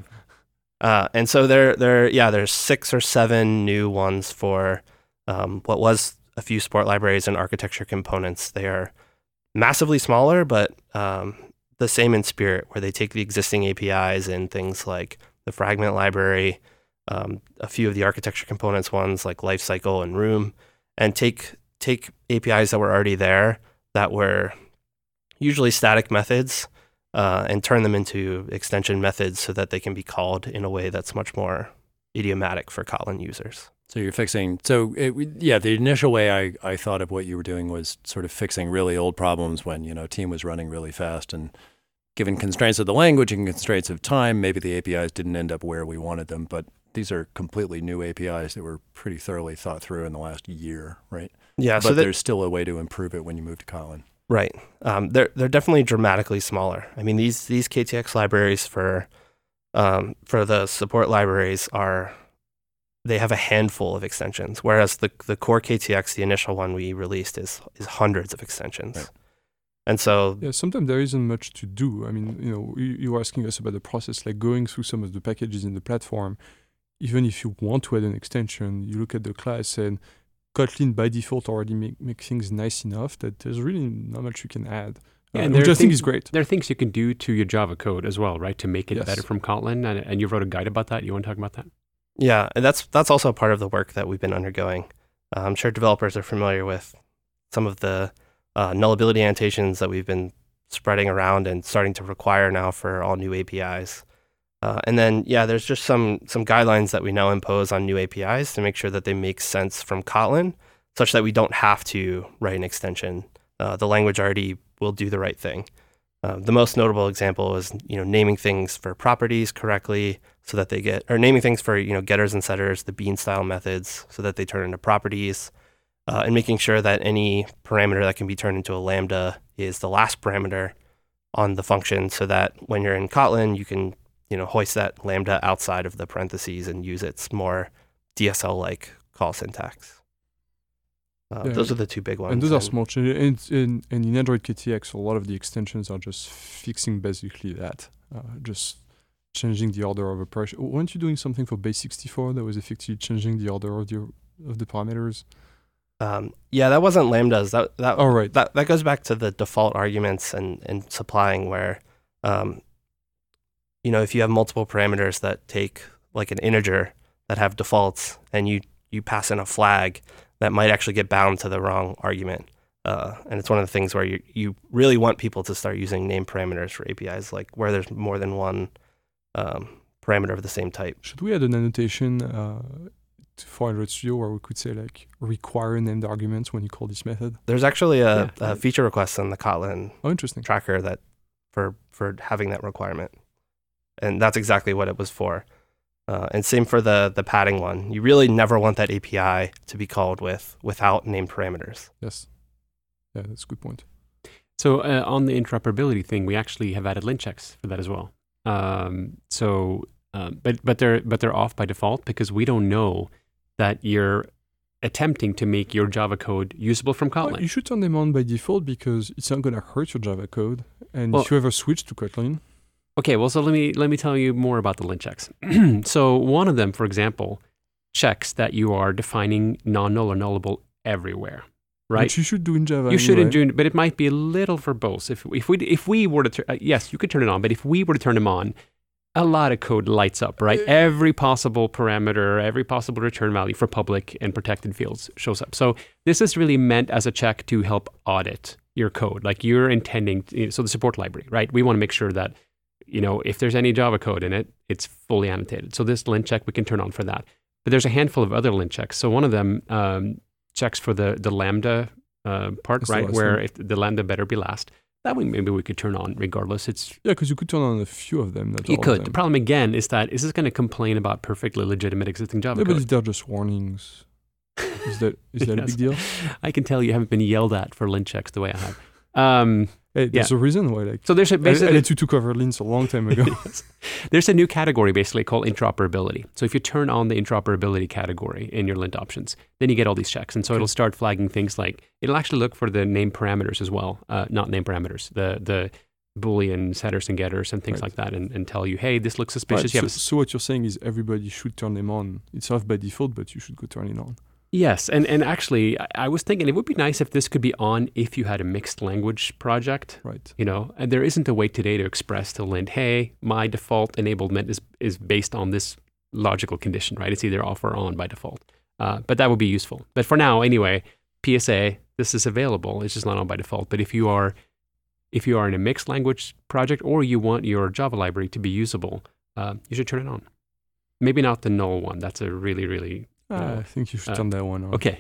Speaker 3: Uh, and so there, there, yeah, there's six or seven new ones for um, what was a few support libraries and architecture components. They are massively smaller, but um, the same in spirit, where they take the existing A P Is in things like the fragment library, um, a few of the architecture components ones like Lifecycle and Room, and take take A P Is that were already there that were usually static methods uh, and turn them into extension methods so that they can be called in a way that's much more idiomatic for Kotlin users.
Speaker 2: So you're fixing, so it, yeah, the initial way I, I thought of what you were doing was sort of fixing really old problems when, you know, a team was running really fast, and given constraints of the language and constraints of time, maybe the A P Is didn't end up where we wanted them. But these are completely new A P Is that were pretty thoroughly thought through in the last year, right?
Speaker 3: Yeah.
Speaker 2: But
Speaker 3: so that,
Speaker 2: there's still a way to improve it when you move to Kotlin.
Speaker 3: Right. Um, they're they're definitely dramatically smaller. I mean, these these K T X libraries for um, for the support libraries are, they have a handful of extensions, whereas the the core K T X, the initial one we released, is is hundreds of extensions.
Speaker 2: Right.
Speaker 3: And so,
Speaker 4: Yeah, sometimes there isn't much to do. I mean, you know, you, you were asking us about the process, like going through some of the packages in the platform. Even if you want to add an extension, you look at the class, and Kotlin by default already make, make things nice enough that there's really not much you can add.
Speaker 1: Yeah,
Speaker 4: uh,
Speaker 1: and
Speaker 4: which
Speaker 1: there
Speaker 4: I
Speaker 1: are
Speaker 4: think
Speaker 1: things-
Speaker 4: is great.
Speaker 1: There are things you can do to your Java code as well, right, to make it
Speaker 4: Yes.
Speaker 1: better from Kotlin. And, and you wrote a guide about that. You want to talk about that?
Speaker 3: yeah, and that's that's also part of the work that we've been undergoing. Uh, I'm sure developers are familiar with some of the uh, nullability annotations that we've been spreading around and starting to require now for all new A P Is. Uh, and then, yeah, there's just some some guidelines that we now impose on new A P Is to make sure that they make sense from Kotlin, such that we don't have to write an extension. Uh, the language already will do the right thing. Uh, the most notable example is, you know, naming things for properties correctly so that they get, or naming things for, you know, getters and setters, the bean style methods, so that they turn into properties, uh, and making sure that any parameter that can be turned into a lambda is the last parameter on the function, so that when you're in Kotlin, you can, you know, hoist that lambda outside of the parentheses and use its more D S L-like call syntax. Uh,
Speaker 4: Yeah,
Speaker 3: those are the two big ones.
Speaker 4: And those are small changes. And, and, and in Android K T X, a lot of the extensions are just fixing basically that, uh, just changing the order of operation. Weren't you doing something for base sixty-four that was effectively changing the order of the of the parameters?
Speaker 3: Um, yeah, that wasn't lambdas. That that
Speaker 4: Oh, right.
Speaker 3: that that goes back to the default arguments and and supplying, where, um, you know, if you have multiple parameters that take like an integer that have defaults, and you you pass in a flag that might actually get bound to the wrong argument. Uh, and it's one of the things where you you really want people to start using name parameters for A P Is, like where there's more than one um, parameter of the same type.
Speaker 4: Should we add an annotation uh, for Android Studio where we could say like require named arguments when you call this method?
Speaker 3: There's actually a,
Speaker 1: Yeah.
Speaker 3: a feature request in the Kotlin
Speaker 4: Oh, interesting.
Speaker 3: tracker that for for having that requirement, and that's exactly what it was for. Uh, and same for the the padding one. You really never want that A P I to be called with without named parameters.
Speaker 4: Yes. Yeah, that's a good point.
Speaker 1: So uh, on the interoperability thing, we actually have added lint checks for that as well. Um, so, um, but but they're but they're off by default because we don't know that you're attempting to make your Java code usable from
Speaker 4: Well,
Speaker 1: Kotlin.
Speaker 4: you should turn them on by default because it's not going to hurt your Java code. And
Speaker 1: Well-
Speaker 4: if you ever switch to Kotlin,
Speaker 1: Okay, well, so let me let me tell you more about the lint checks. So one of them, for example, checks that you are defining non-null or nullable everywhere, right?
Speaker 4: which you should do in Java.
Speaker 1: You shouldn't
Speaker 4: anyway.
Speaker 1: do, but it might be a little verbose. If if we if we were to tur- uh, yes, you could turn it on, but if we were to turn them on, a lot of code lights up, right? Every possible parameter, every possible return value for public and protected fields shows up. So this is really meant as a check to help audit your code, like you're intending. To, so the support library, right? We want to make sure that, you know, if there's any Java code in it, it's fully annotated. So this lint check we can turn on for that. But there's a handful of other lint checks. So one of them um, checks for the the lambda uh, part,
Speaker 4: That's the
Speaker 1: right?
Speaker 4: last
Speaker 1: Where
Speaker 4: one.
Speaker 1: if the lambda better be last. That way maybe we could turn on regardless. It's
Speaker 4: Yeah, because you could turn on a few of them. Not
Speaker 1: you
Speaker 4: all
Speaker 1: could.
Speaker 4: Of
Speaker 1: The
Speaker 4: them.
Speaker 1: problem again is that is this going to complain about perfectly legitimate existing Java
Speaker 4: Yeah, but
Speaker 1: code?
Speaker 4: if they're just warnings, is that is that a
Speaker 1: Yes.
Speaker 4: big deal?
Speaker 1: I can tell you haven't been yelled at for lint checks the way I have. Um,
Speaker 4: Hey, there's a reason why. Like,
Speaker 1: so there's a
Speaker 4: I, I
Speaker 1: basically
Speaker 4: let you to cover lints a long time ago.
Speaker 1: Yes. There's a new category basically called interoperability. So if you turn on the interoperability category in your lint options, then you get all these checks. And so
Speaker 4: Okay.
Speaker 1: it'll start flagging things like, it'll actually look for the name parameters as well, uh, not name parameters, the the Boolean setters and getters and things
Speaker 4: Right.
Speaker 1: like that, and, and tell you, hey, this looks
Speaker 4: Right,
Speaker 1: suspicious. You
Speaker 4: so,
Speaker 1: have a s-
Speaker 4: so what you're saying is everybody should turn them on. It's off by default, but you should go turn it on.
Speaker 1: Yes, and, and actually, I, I was thinking it would be nice if this could be on if you had a mixed language project.
Speaker 4: Right.
Speaker 1: You know, and there isn't a way today to express to Lint, hey, my default enablement is is based on this logical condition, right? It's either off or on by default. Uh, but that would be useful. But for now, anyway, P S A, this is available. It's just not on by default. But if you are if you are in a mixed language project or you want your Java library to be usable, uh, you should turn it on. Maybe not the null one. That's a really, really
Speaker 4: Uh, I think you should
Speaker 1: uh,
Speaker 4: turn that one on.
Speaker 1: okay.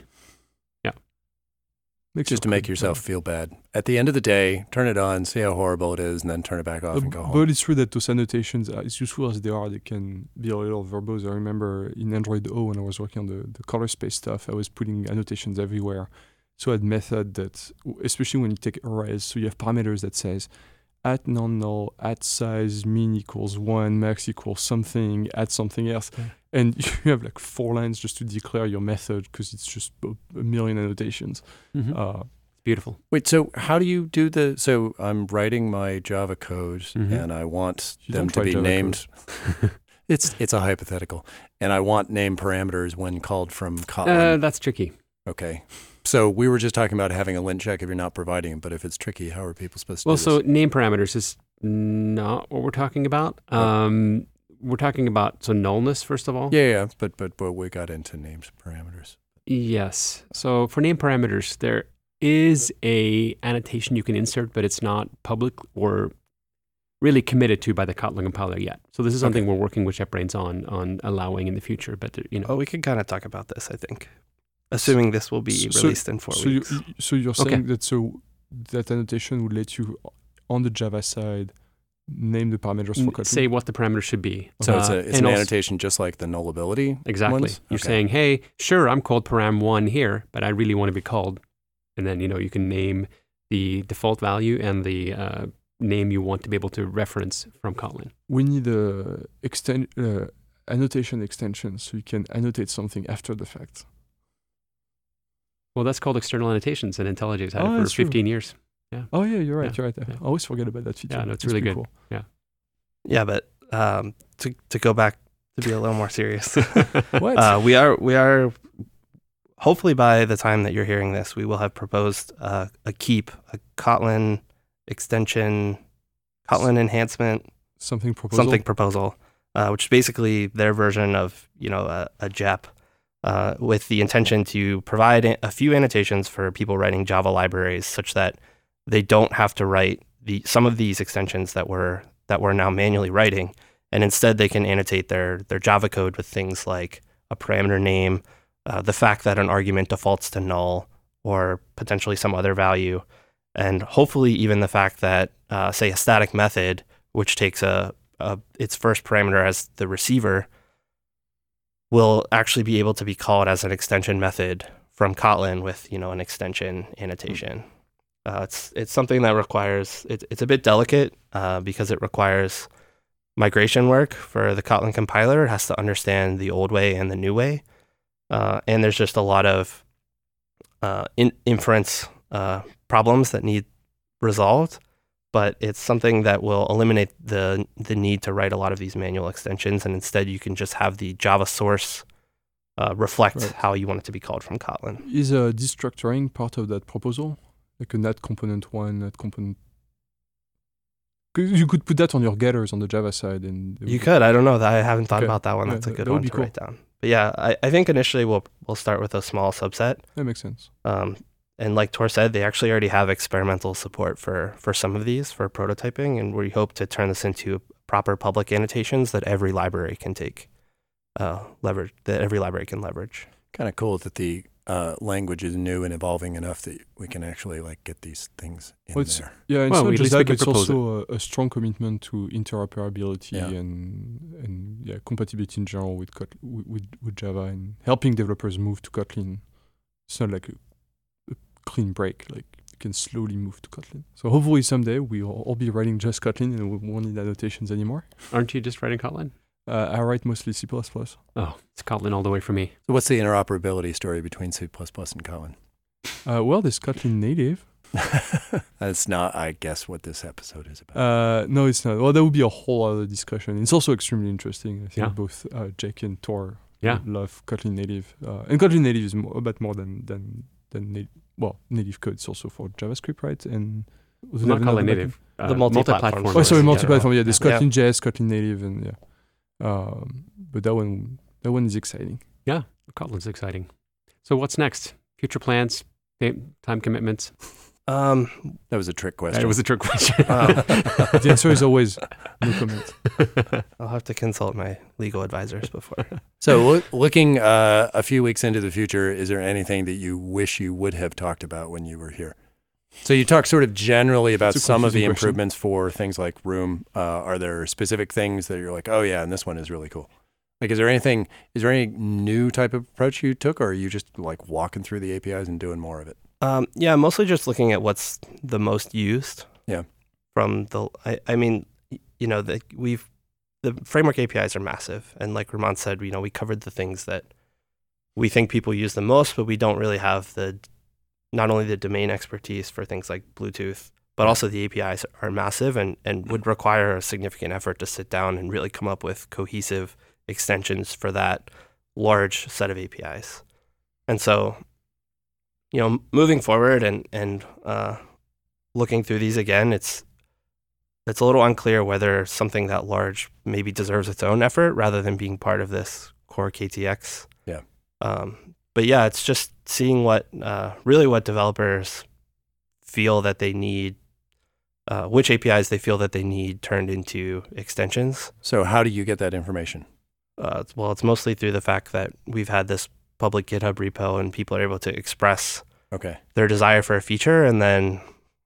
Speaker 4: Makes
Speaker 2: Just to
Speaker 4: your
Speaker 2: make
Speaker 4: code
Speaker 2: yourself
Speaker 4: better.
Speaker 2: feel bad. At the end of the day, turn it on, see how horrible it is, and then turn it back off
Speaker 4: Uh,
Speaker 2: and go home.
Speaker 4: But it's true that those annotations, uh, as useful as they are, they can be a little verbose. I remember in Android O, when I was working on the, the color space stuff, I was putting annotations everywhere. So I had method that, especially when you take arrays, so you have parameters that says at non-null, at size, min equals one, max equals something, at something else.
Speaker 1: Yeah.
Speaker 4: And you have like four lines just to declare your method because it's just a, a million annotations.
Speaker 1: Mhm.
Speaker 4: Uh,
Speaker 1: Beautiful.
Speaker 2: Wait, so how do you do the? So I'm writing my Java code,
Speaker 1: Mhm.
Speaker 2: and I want
Speaker 4: You
Speaker 2: them
Speaker 4: don't
Speaker 2: to
Speaker 4: write
Speaker 2: be
Speaker 4: Java
Speaker 2: named. it's it's a hypothetical, and I want name parameters when called from Kotlin.
Speaker 1: Uh, that's tricky.
Speaker 2: Okay, so we were just talking about having a lint check if you're not providing them, but if it's tricky, how are people supposed to?
Speaker 1: Well,
Speaker 2: do
Speaker 1: so
Speaker 2: this?
Speaker 1: name parameters is not what we're talking about.
Speaker 2: Oh.
Speaker 1: Um, we're talking about so nullness first of all.
Speaker 2: yeah, yeah, but but but we got into names parameters.
Speaker 1: Yes. So for name parameters, there is a annotation you can insert, but it's not public or really committed to by the Kotlin compiler yet. So this is something
Speaker 2: Okay.
Speaker 1: we're working with JetBrains on on allowing in the future. But you know,
Speaker 3: Oh, we can kind of talk about this, I think. Assuming this will be
Speaker 4: So-
Speaker 3: released in four
Speaker 4: so, you,
Speaker 3: weeks.
Speaker 4: so you're
Speaker 1: Okay.
Speaker 4: saying that so that annotation would let you on the Java side name the parameters for
Speaker 1: n-
Speaker 4: Kotlin.
Speaker 1: say what the parameters should be.
Speaker 2: So it's
Speaker 1: Uh,
Speaker 2: a it's
Speaker 1: and
Speaker 2: an
Speaker 1: also-
Speaker 2: annotation just like the nullability.
Speaker 1: Exactly.
Speaker 2: ones?
Speaker 1: You're
Speaker 2: Okay.
Speaker 1: saying, hey, sure, I'm called param one here, but I really want to be called. And then, you know, you can name the default value and the uh, name you want to be able to reference from Kotlin.
Speaker 4: we need a extend uh, annotation extension so you can annotate something after the fact.
Speaker 1: Well, that's called external annotations, and IntelliJ's had
Speaker 4: Oh,
Speaker 1: it for
Speaker 4: that's true.
Speaker 1: fifteen years.
Speaker 4: Oh yeah, you're right.
Speaker 1: Yeah,
Speaker 4: You're right.
Speaker 1: yeah.
Speaker 4: I always forget about that feature.
Speaker 1: Yeah, no, it's
Speaker 4: That's
Speaker 1: really
Speaker 4: pretty
Speaker 1: good.
Speaker 4: cool.
Speaker 3: Yeah, but um, to to go back to be a little more serious,
Speaker 4: What?
Speaker 3: uh, we are we are hopefully by the time that you're hearing this, we will have proposed uh, a keep, a Kotlin extension, Kotlin enhancement,
Speaker 4: something proposal.
Speaker 3: something proposal, uh, which is basically their version of you know a, a J E P, uh, with the intention to provide a a few annotations for people writing Java libraries, such that they don't have to write the some of these extensions that we're that we're now manually writing, and instead they can annotate their their Java code with things like a parameter name, uh, the fact that an argument defaults to null, or potentially some other value, and hopefully even the fact that uh, say a static method, which takes a, a its first parameter as the receiver, will actually be able to be called as an extension method from Kotlin with you know an extension annotation. Uh, it's it's something that requires it, it's a bit delicate uh, because it requires migration work for the Kotlin compiler. It has to understand the old way and the new way, uh, and there's just a lot of uh, in, inference uh, problems that need resolved. But it's something that will eliminate the the need to write a lot of these manual extensions, and instead you can just have the Java source uh, reflect
Speaker 4: Right.
Speaker 3: how you want it to be called from Kotlin.
Speaker 4: Is a destructuring part of that proposal? Like a net component one, net component. 'Cause you could put that on your getters on the Java side, and it
Speaker 3: You
Speaker 4: would-
Speaker 3: could. I don't know. That I haven't thought
Speaker 4: Okay.
Speaker 3: about that one.
Speaker 4: Yeah,
Speaker 3: That's a
Speaker 4: that-
Speaker 3: good
Speaker 4: that would
Speaker 3: one
Speaker 4: be
Speaker 3: to
Speaker 4: cool.
Speaker 3: write down. But yeah, I, I think initially we'll we'll start with a small subset.
Speaker 4: That makes sense.
Speaker 3: Um, and like Tor said, they actually already have experimental support for for some of these for prototyping, and we hope to turn this into proper public annotations that every library can take, uh, leverage that every library can leverage.
Speaker 2: Kind of cool that the uh, language is new and evolving enough that we can actually like get these things in
Speaker 4: Well, it's-
Speaker 2: there.
Speaker 4: Yeah, it's
Speaker 1: Well,
Speaker 4: not
Speaker 1: at
Speaker 4: just
Speaker 1: least we
Speaker 4: that,
Speaker 1: can
Speaker 4: but it's
Speaker 1: propose
Speaker 4: also a, a strong commitment to interoperability
Speaker 2: Yeah.
Speaker 4: and and yeah, compatibility in general with, Kotl- with with with Java and helping developers move to Kotlin. It's not like a, a clean break; like you can slowly move to Kotlin. So hopefully someday we'll all be writing just Kotlin and we won't need annotations anymore.
Speaker 1: Aren't you just writing Kotlin?
Speaker 4: Uh, I write mostly C plus plus.
Speaker 1: Oh, it's Kotlin all the way for me.
Speaker 2: So what's the interoperability story between C plus plus and Kotlin?
Speaker 4: Uh, well, there's Kotlin native.
Speaker 2: That's not, I guess, what this episode is about.
Speaker 4: Uh, no, it's not. Well, that would be a whole other discussion. It's also extremely interesting. I think
Speaker 1: Yeah.
Speaker 4: both uh, Jake and Tor
Speaker 1: Yeah.
Speaker 4: love Kotlin native, uh, and Kotlin native is more, a bit more than than than na- well native code. It's also for JavaScript, right? And was
Speaker 1: Not
Speaker 4: there
Speaker 1: Kotlin
Speaker 4: another
Speaker 1: native.
Speaker 3: The
Speaker 1: uh,
Speaker 3: multi-platform
Speaker 4: backend? Oh, sorry,
Speaker 3: in
Speaker 4: multi-platform.
Speaker 3: general.
Speaker 4: Yeah, there's
Speaker 3: Yeah.
Speaker 4: Kotlin J S, Kotlin native, and yeah. Um, but that one, that one is exciting.
Speaker 1: Yeah, Kotlin's exciting. So what's next? Future plans, time commitments?
Speaker 3: Um,
Speaker 2: That was a trick question.
Speaker 1: That was a trick question.
Speaker 3: Wow.
Speaker 4: The answer is always no comment.
Speaker 3: I'll have to consult my legal advisors before.
Speaker 2: So, loo- looking uh, a few weeks into the future, is there anything that you wish you would have talked about when you were here? So, you talked sort of generally about
Speaker 4: It's a
Speaker 2: some of the
Speaker 4: confusing question.
Speaker 2: improvements for things like Room. Uh, are there specific things that you're like, oh yeah, and this one is really cool? Like, is there anything? Is there any new type of approach you took, or are you just like walking through the A P Is and doing more of it?
Speaker 3: Um, yeah, mostly just looking at what's the most used.
Speaker 2: Yeah.
Speaker 3: From the, I, I mean, y- you know, the, we've the framework A P Is are massive, and like Ramon said, you know, we covered the things that we think people use the most, but we don't really have the not only the domain expertise for things like Bluetooth, but also the A P Is are massive and and would require a significant effort to sit down and really come up with cohesive extensions for that large set of A P Is. And so, you know, moving forward and and uh, looking through these again, it's it's a little unclear whether something that large maybe deserves its own effort rather than being part of this core K T X.
Speaker 2: Yeah.
Speaker 3: Um, but yeah, it's just seeing what uh, really what developers feel that they need, uh, which A P Is they feel that they need turned into extensions.
Speaker 2: So, how do you get that information?
Speaker 3: Uh, it's- well, it's mostly through the fact that we've had this public GitHub repo and people are able to express
Speaker 2: Okay.
Speaker 3: their desire for a feature, and then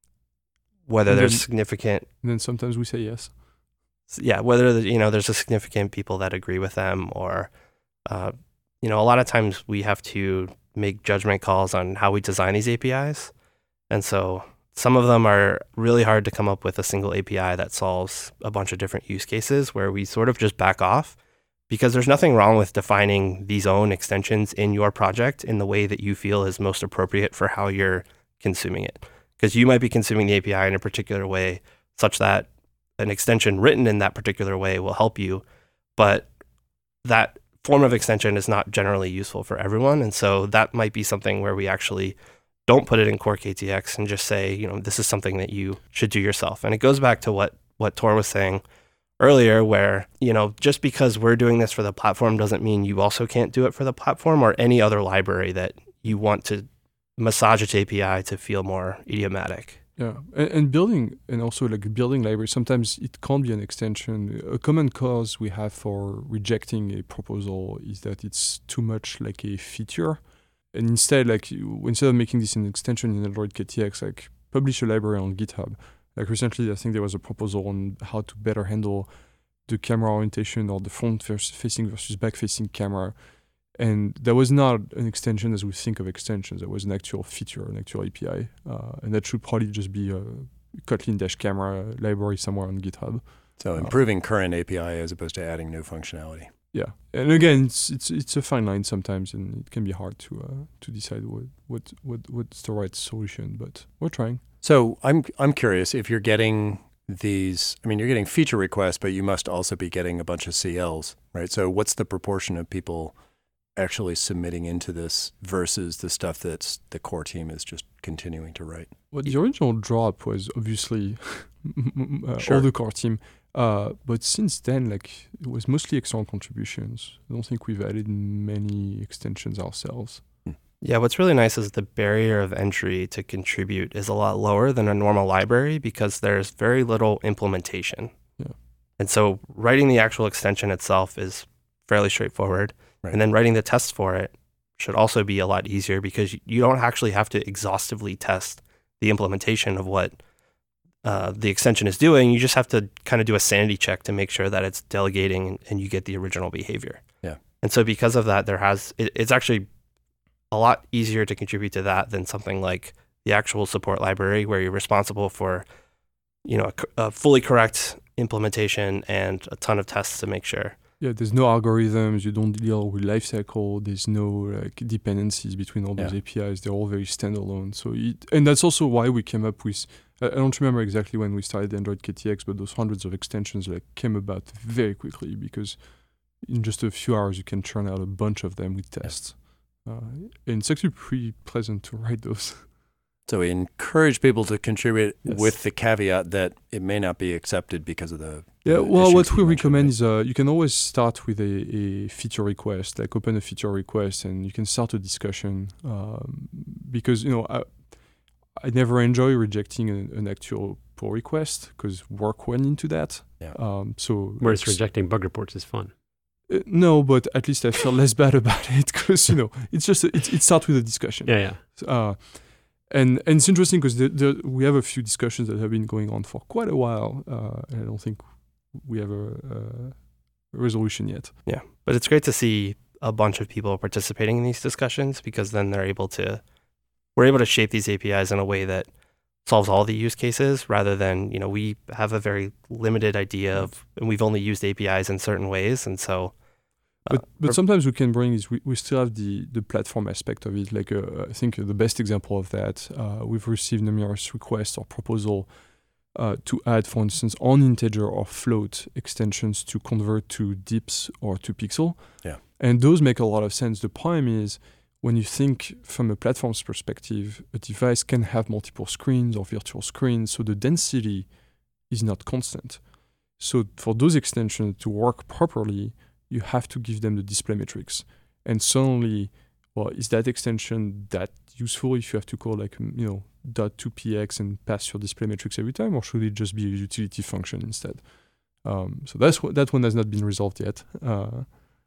Speaker 3: whether
Speaker 4: And
Speaker 3: there's
Speaker 4: then-
Speaker 3: significant,
Speaker 4: And then sometimes we say yes.
Speaker 3: yeah, whether you know there's a significant people that agree with them, or uh, you know, a lot of times we have to make judgment calls on how we design these A P Is, and so some of them are really hard to come up with a single A P I that solves a bunch of different use cases, where we sort of just back off. Because there's nothing wrong with defining these own extensions in your project in the way that you feel is most appropriate for how you're consuming it. Because you might be consuming the A P I in a particular way such that an extension written in that particular way will help you, but that form of extension is not generally useful for everyone. And so that might be something where we actually don't put it in core K T X and just say, you know, this is something that you should do yourself. And it goes back to what, what Tor was saying earlier, where, you know, just because we're doing this for the platform doesn't mean you also can't do it for the platform or any other library that you want to massage its A P I to feel more idiomatic.
Speaker 4: Yeah, and, and building, and also like building library, sometimes it can't be an extension. A common cause we have for rejecting a proposal is that it's too much like a feature. And instead, like you, instead of making this an extension in Android K T X, like publish a library on GitHub. Like recently, I think there was a proposal on how to better handle the camera orientation or the front vers- facing versus back facing camera. And that was not an extension as we think of extensions. That was an actual feature, an actual A P I. Uh, and that should probably just be a Kotlin-camera library somewhere on GitHub.
Speaker 2: So, improving current A P I as opposed to adding new functionality.
Speaker 4: Yeah. And again, it's it's it's a fine line sometimes, and it can be hard to uh, to decide what, what, what what's the right solution, but we're trying.
Speaker 2: So, I'm I'm curious if you're getting these. I mean, you're getting feature requests, but you must also be getting a bunch of C Ls, right? So, what's the proportion of people actually submitting into this versus the stuff that's the core team is just continuing to write?
Speaker 4: Well, the original drop was obviously uh,
Speaker 2: Sure.
Speaker 4: all the core team, uh, but since then, like it was mostly external contributions. I don't think we've added many extensions ourselves.
Speaker 3: Yeah, what's really nice is the barrier of entry to contribute is a lot lower than a normal library because there's very little implementation.
Speaker 4: Yeah.
Speaker 3: And so writing the actual extension itself is fairly straightforward.
Speaker 2: Right.
Speaker 3: And then writing the test for it should also be a lot easier because you don't actually have to exhaustively test the implementation of what uh, the extension is doing. You just have to kind of do a sanity check to make sure that it's delegating and, and you get the original behavior.
Speaker 2: Yeah.
Speaker 3: And so because of that, there has it, it's actually a lot easier to contribute to that than something like the actual support library where you're responsible for, you know, a, a fully correct implementation and a ton of tests to make sure.
Speaker 4: Yeah, there's no algorithms. You don't deal with lifecycle. There's no like dependencies between all those
Speaker 2: Yeah.
Speaker 4: A P Is. They're all very standalone. So, it, and that's also why we came up with. I I don't remember exactly when we started Android K T X, but those hundreds of extensions like came about very quickly because in just a few hours, you can churn out a bunch of them with tests. Uh, and it's actually pretty pleasant to write those.
Speaker 2: So we encourage people to contribute
Speaker 4: Yes.
Speaker 2: with the caveat that it may not be accepted because of the
Speaker 4: Yeah,
Speaker 2: the
Speaker 4: well,
Speaker 2: issues
Speaker 4: what
Speaker 2: you
Speaker 4: we
Speaker 2: mentioned,
Speaker 4: recommend
Speaker 2: right?
Speaker 4: is uh, you can always start with a, a feature request, like open a feature request, and you can start a discussion. Um, because, you know, I, I never enjoy rejecting a, an actual pull request because work went into that.
Speaker 2: Yeah.
Speaker 4: Um, so
Speaker 1: Whereas
Speaker 4: it's-
Speaker 1: rejecting bug reports is fun.
Speaker 4: uh, no, but at least I feel less bad about it because, you know, it's just a, it, it starts with a discussion.
Speaker 1: Yeah, yeah.
Speaker 4: Uh, and and it's interesting because the, the, we have a few discussions that have been going on for quite a while. Uh, and I don't think we have a, a resolution yet.
Speaker 3: Yeah, but it's great to see a bunch of people participating in these discussions because then they're able to, we're able to shape these A P Is in a way that solves all the use cases rather than, you know, we have a very limited idea of, and we've only used A P Is in certain ways. And so, uh,
Speaker 4: But but sometimes we can bring is we, we still have the, the platform aspect of it. Like uh, I think the best example of that, uh, we've received numerous requests or proposal uh, to add, for instance, on integer or float extensions to convert to dips or to pixel.
Speaker 2: Yeah.
Speaker 4: And those make a lot of sense. The problem is when you think from a platform's perspective, a device can have multiple screens or virtual screens, so the density is not constant. So for those extensions to work properly, you have to give them the display metrics. And suddenly, well, is that extension that useful if you have to call like, you know, dot two p x and pass your display metrics every time, or should it just be a utility function instead? Um, so that's what, that one has not been resolved yet. Uh,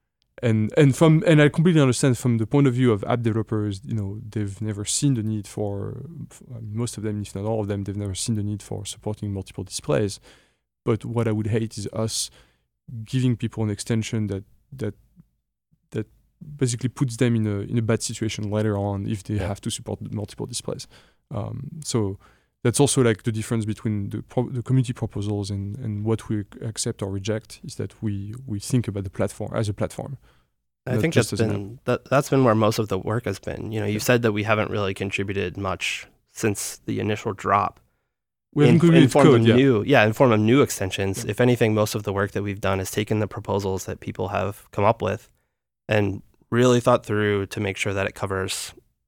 Speaker 4: and and from and I completely understand from the point of view of app developers, you know, they've never seen the need for, for most of them, if not all of them, they've never seen the need for supporting multiple displays. But what I would hate is us giving people an extension that that that basically puts them in a in a bad situation later on if they
Speaker 2: Yeah.
Speaker 4: have to support multiple displays. Um, so that's also like the difference between the pro- the community proposals and, and what we accept or reject is that we we think about the platform as a platform.
Speaker 3: I
Speaker 4: That
Speaker 3: think
Speaker 4: just
Speaker 3: that's
Speaker 4: doesn't
Speaker 3: been that, that's been where most of the work has been. You know, you said that we haven't really contributed much since the initial drop.
Speaker 4: We have
Speaker 3: in,
Speaker 4: included
Speaker 3: in form
Speaker 4: code,
Speaker 3: of
Speaker 4: yeah.
Speaker 3: new, yeah, in form of new extensions.
Speaker 4: Yeah.
Speaker 3: If anything, most of the work that we've done is taken the proposals that people have come up with and really thought through to make sure that it covers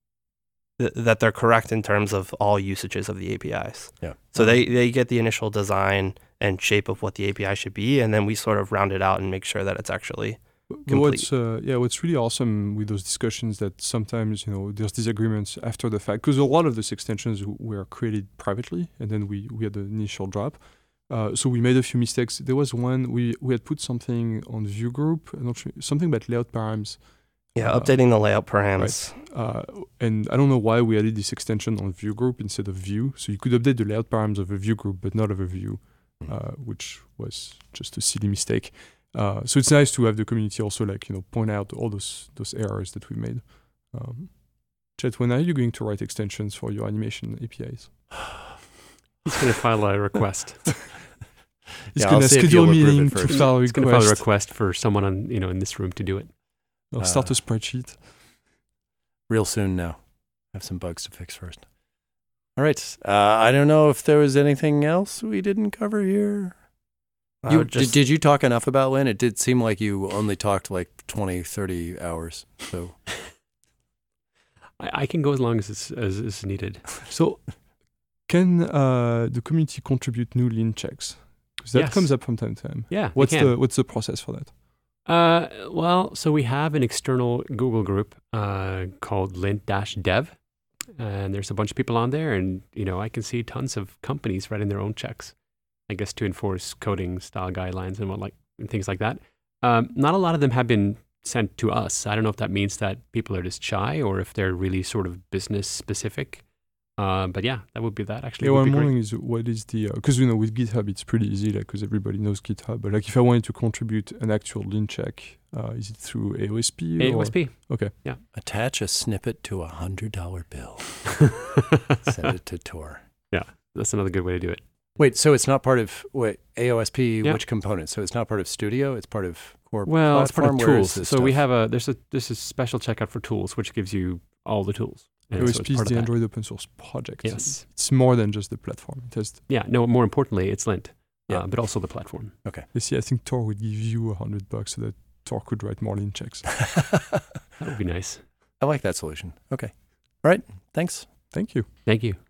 Speaker 3: th- that they're correct in terms of all usages of the A P Is.
Speaker 2: Yeah.
Speaker 3: So they they get the initial design and shape of what the A P I should be, and then we sort of round it out and make sure that it's actually
Speaker 4: But what's uh, yeah, what's really awesome with those discussions that sometimes you know there's disagreements after the fact because a lot of those extensions w- were created privately and then we we had the initial drop. Uh, so we made a few mistakes. There was one we we had put something on view group, I'm not sure, something about layout params.
Speaker 3: yeah
Speaker 4: Uh,
Speaker 3: updating the layout params.
Speaker 4: Uh, and I don't know why we added this extension on view group instead of view. So you could update the layout params of a view group, but not of a view, uh, which was just a silly mistake. Uh, so it's nice to have the community also like, you know, point out all those those errors that we made. Um, Chet, when are you going to write extensions for your animation A P Is?
Speaker 1: He's going to file a request.
Speaker 4: He's
Speaker 2: Yeah,
Speaker 4: going
Speaker 2: I'll
Speaker 4: to
Speaker 2: see if
Speaker 4: schedule a
Speaker 2: you'll approve it
Speaker 4: meeting to
Speaker 2: first.
Speaker 4: file a
Speaker 1: He's going to file a
Speaker 4: request.
Speaker 1: request for someone on, you know, in this room to do it.
Speaker 4: I'll start
Speaker 2: Uh,
Speaker 4: a spreadsheet.
Speaker 2: Real soon now. Have some bugs to fix first. All right. Uh, I don't know if there was anything else we didn't cover here.
Speaker 3: I
Speaker 2: You,
Speaker 3: would
Speaker 2: did,
Speaker 3: just-
Speaker 2: did you talk enough about Lin? It did seem like you only talked like twenty, thirty hours. So
Speaker 1: I, I can go as long as it's as is needed.
Speaker 4: So can uh, the community contribute new lean checks? Because that
Speaker 1: Yes.
Speaker 4: comes up from time to time.
Speaker 1: Yeah. they
Speaker 4: What's
Speaker 1: can.
Speaker 4: the what's the process for that?
Speaker 1: Uh, well, so we have an external Google group uh, called lint-dev, and there's a bunch of people on there, and you know I can see tons of companies writing their own checks, I guess to enforce coding style guidelines and what like and things like that. Um, not a lot of them have been sent to us. I don't know if that means that people are just shy or if they're really sort of business specific. Uh, but yeah, that would be that actually.
Speaker 4: Yeah,
Speaker 1: would
Speaker 4: what
Speaker 1: be
Speaker 4: I'm
Speaker 1: great.
Speaker 4: wondering is what is the because you know with GitHub it's pretty easy like because everybody knows GitHub. But like if I wanted to contribute an actual lean check, uh, is it through A O S P?
Speaker 1: A O
Speaker 4: or-
Speaker 1: S P.
Speaker 4: Okay.
Speaker 2: attach a snippet to a hundred dollar bill. Send it to Tor.
Speaker 1: That's another good way to do it.
Speaker 2: Wait, so it's not part of wait A O S P?
Speaker 1: Yeah.
Speaker 2: Which component? So it's not part of Studio. It's part of Core
Speaker 1: Well, it's part of
Speaker 2: Platform? Where is
Speaker 1: tools.
Speaker 2: this
Speaker 1: So we
Speaker 2: stuff?
Speaker 1: have a there's a this is special checkout for tools, which gives you all the tools. And
Speaker 4: A O
Speaker 1: so
Speaker 4: S
Speaker 1: it's
Speaker 4: P is
Speaker 1: part of
Speaker 4: the
Speaker 1: that.
Speaker 4: Android open source project.
Speaker 1: Yes.
Speaker 4: It's more than just the platform. It has
Speaker 1: Yeah. No. More importantly, it's Lint,
Speaker 2: Yeah.
Speaker 1: uh, but also the platform.
Speaker 4: you see, I think Tor would give you a hundred bucks so that Tor could write Marlin checks.
Speaker 1: That would be nice.
Speaker 2: I like that solution. Okay. All right. Thanks.
Speaker 4: Thank you.
Speaker 1: Thank you.